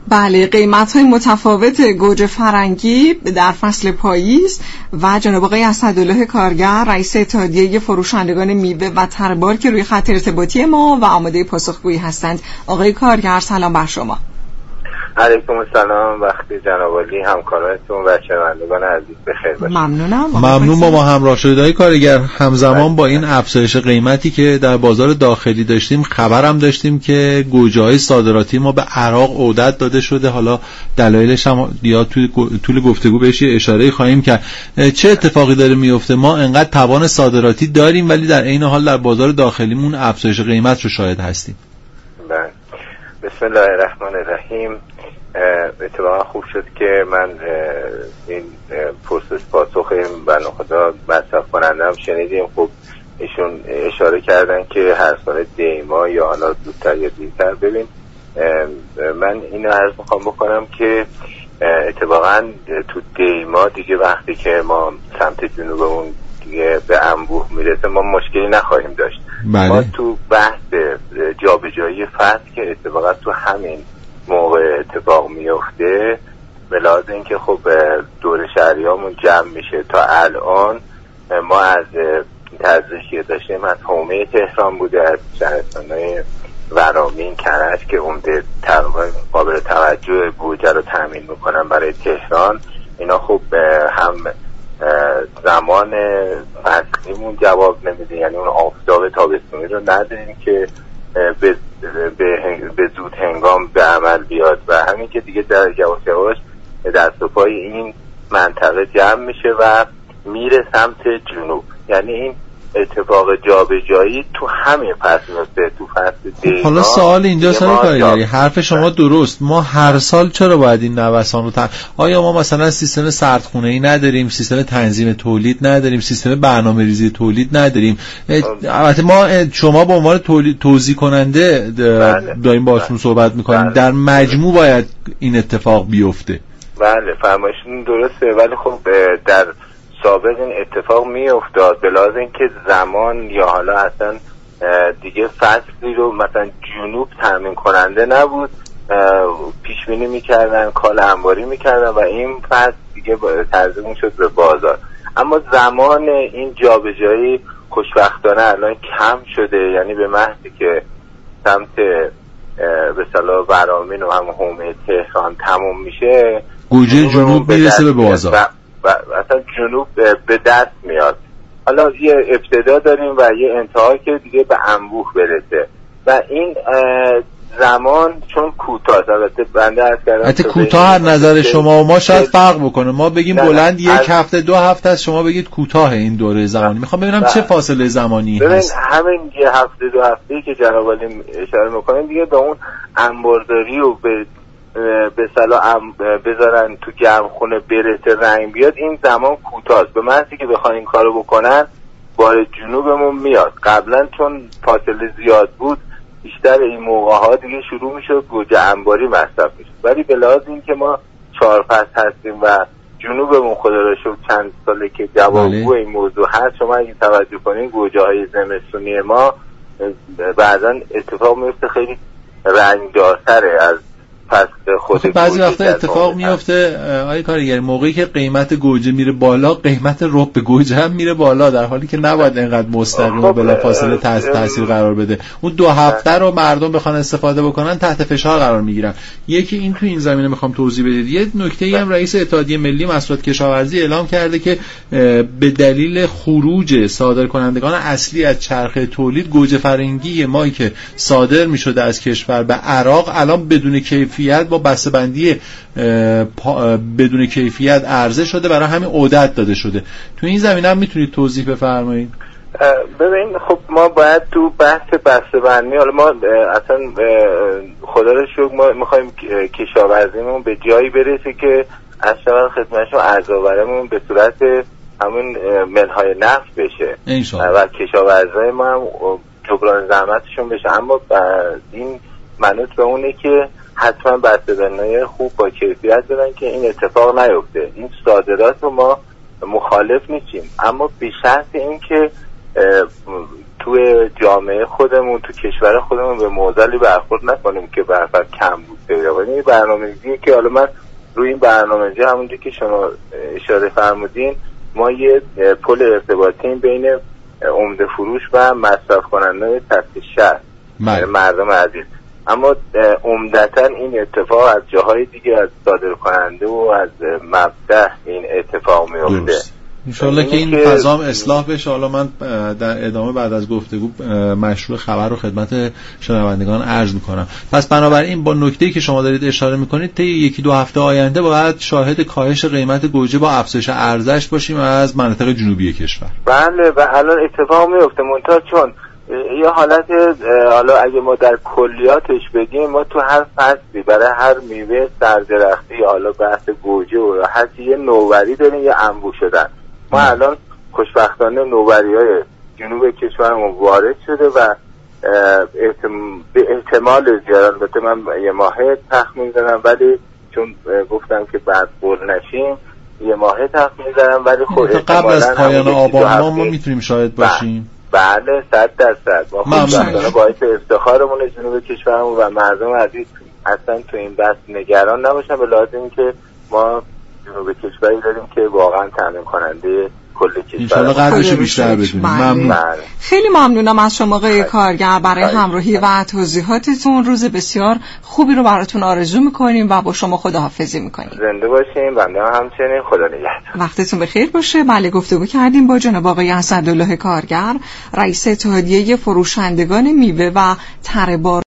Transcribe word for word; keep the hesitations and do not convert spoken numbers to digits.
بله، قیمت‌های متفاوت گوجه فرنگی در فصل پاییز و جناب آقای اسدالله کارگر رئیس اتحادیه فروشندگان میوه و تربار که روی خط ارتباطی ما و آماده پاسخگویی هستند. آقای کارگر سلام بر شما. علیکم السلام، وقتی جناب عالی، همکارانتون و شنوندگان عزیز بخیر باشید. ممنونم. ممنون با ما همراه شدید آقای کارگر. همزمان با این افزایش قیمتی که در بازار داخلی داشتیم، خبرم داشتیم که گوجه‌های صادراتی ما به عراق عودت داده شده. حالا دلایلش هم یا طول طول گفتگو بهش اشاره خواهیم کرد. چه اتفاقی داره میفته؟ ما انقدر توان صادراتی داریم ولی در عین حال در بازار داخلیمون افزایش قیمت رو شاهد هستیم. بله. بسم الله الرحمن الرحیم. اتفاقا خوب شد که من این پرسش پاسخ بنده خدا مصرف کننده هم شنیدیم. خب ایشون اشاره کردن که هر سال دیما یا حالا زودتر یا دیرتر. ببین من اینو عرض میخوام بکنم که اتفاقا تو دیما دیگه وقتی که ما سمت جنوبمون دیگه به انبوه میرسه ما مشکلی نخواهیم داشت. بله. ما تو بحث جابجایی فصل که اتفاقا تو همین موقع اتفاق میفته، به لحاظ اینکه خب دور شهریامون جمع میشه. تا الان ما از تزریقی که داشتیم از حومه تهران بوده، از شهرستان‌های ورامین، کرج که عمده قابل توجه گوجه رو تامین میکنن برای تهران. اینا خب هم زمان فصلیمون جواب نمیده، یعنی اون آفتاب تابستونی رو نداریم که به به زود هنگام به عمل بیاد و همین که دیگه در یواش یواش دست و پای این منطقه جمع میشه و میره سمت جنوب. یعنی این اتفاق جابجایی تو همین فصل میفته، تو فصل دیما. حالا سوال اینجا سر کارگری، حرف شما درست. ما هر سال چرا باید این نوسان رو تن... آیا ما مثلا سیستم سردخونه‌ای نداریم، سیستم تنظیم تولید نداریم، سیستم برنامه‌ریزی تولید نداریم؟ البته ما شما به عنوان تولید توزیع کننده داریم باشون صحبت می‌کنیم. در مجموع باید این اتفاق بیفته. بله فرمایشتون درسته، ولی خب در سابق این اتفاق می افتاد به لحاظ اینکه زمان یا حالا اصلا دیگه فصلی رو مثلا جنوب تامین کننده نبود، پیش بینی میکردن، کال انباری میکردن و این فصل دیگه ترجمه شد به بازار. اما زمان این جابجایی خوشبختانه الان کم شده، یعنی به محضی که سمت به اصطلاح ورامین و هم حومه تهران تموم میشه، گوجه جنوب میرسه به بازار و اصلا جنوب به دست میاد. حالا یه ابتدا داریم و یه انتها که دیگه به انبوه برسه و این زمان چون کوتاه، البته بنده عرض کردم البته کوتاه از نظر شما و ما شاید فرق بکنه. ما بگیم بلند یک از... هفته دو هفته است، شما بگید کوتاه این دوره زمانی. میخوام ببینم چه فاصله زمانی ببین هست. همین یه هفته دو هفته که جناب عالی اشاره میکنیم دیگه به اون انبارداری و به به صلاح بذارن تو گرم خونه برسه رنگ بیاد، این زمان کوتاست. به معنی که بخوان این کارو بکنن بار جنوبمون میاد. قبلا چون فاصله زیاد بود بیشتر این موقع ها دیگه شروع میشد گوجه انباری مصرف میشد، ولی به لحاظ این که ما چهار فصل هستیم و جنوبمون خدا را شکر چند ساله که جوابگو این موضوع هست، شما اگه توجه کنین گوجه های زمستونی ما بعضا اتفاق میفته خیلی رنگدارتره از فصل خود. بعضی وقتا اتفاق میفته آقای کارگر موقعی که قیمت گوجه میره بالا قیمت رب گوجه هم میره بالا، در حالی که نباید اینقدر مستقیم و بلافاصله تحت تاثیر قرار بده. اون دو هفته رو مردم بخوان استفاده بکنن تحت فشار قرار میگیرن. یکی این تو این زمینه میخوام توضیح بدید. یه نکته‌ای هم رئیس اتحادیه ملی محصولات کشاورزی اعلام کرده که به دلیل خروج صادرکنندگان اصلی از چرخه تولید گوجه فرنگی مایی که صادر میشده از کشور به عراق الان بدون کیفیت با بسته‌بندی بدون کیفیت عرضه شده، برای همین عودت داده شده. تو این زمینه هم میتونید توضیح بفرمایید؟ ببین خب ما باید تو بحث بسته‌بندی، حالا ما اصلا خدا رو شکر ما میخوایم کشاورزیمون به جایی برسه که از شما خدمتشون ارزآوریمون به صورت همون ملهای نفت بشه و کشاورزای ما هم جبران زحمتشون بشه. اما این منوط به اونه که حتما بسته‌بندی خوب با کیفیت بدن که این اتفاق نیفته. این صادرات رو ما مخالف نیستیم، اما به شرط اینکه توی جامعه خودمون، تو کشور خودمون به معضلی برخورد نکنیم که برفت کم بود پیدا کنیم. این برنامه‌ریزیه که حالا من روی این برنامه‌ریزی همونجوری که شما اشاره فرمودین ما یه پل ارتباطی بین عمده فروش و مصرف کننده تحت شهر مردم عزیز، اما عمدتاً این اتفاق از جاهای دیگه از صادر کننده و از مبدأ این اتفاق میفته. انشالله که این فضا اصلاح بشه. حالا من در ادامه بعد از گفتگو مشروع خبر رو خدمت شنوندگان عرض میکنم. پس بنابراین با نکته‌ای که شما دارید اشاره میکنید طی یکی دو هفته آینده باید شاهد کاهش قیمت گوجه با افزایش ارزش باشیم از مناطق جنوبی کشور. بله و الان اتفاق میفته منتها چون یه حالت حالا اگه ما در کلیاتش بگیم ما تو هر فصلی برای هر میوه سردرختی حالا بحث گوجه و حتی یه نوبری داریم یا انبوه شدن. ما الان خوشبختانه نوبری‌های جنوب کشورمون وارد شده و به احتمال زیاد، البته من یه ماهه تخمین زدم ولی چون گفتم که بعد بول نشیم یه ماهه تخمین زدم ولی خب قبل از پایان آبان ما ما میتونیم شاهد باشیم. بله صد درصد ما خوشبختانه باعث افتخارمون جنوب کشورمون و مردم عزیز اصلا تو این بحث نگران نباشن به لحاظ اینکه ما جنوب کشوری داریم که واقعا تامین کننده کل کشور ان شاءالله قدرشو بیشتر بدونیم. ممنون. خیلی ممنونم از شما آقای کارگر برای همراهی و توضیحاتتون. روز بسیار خوبی رو براتون آرزو میکنیم و با شما خداحافظی میکنیم. زنده باشین. بنده همچنین. خدا نگهدار. وقتتون بخیر باشه. بله گفتگو کردیم با جناب آقای اسدالله کارگر رئیس اتحادیه فروشندگان میوه و تره بار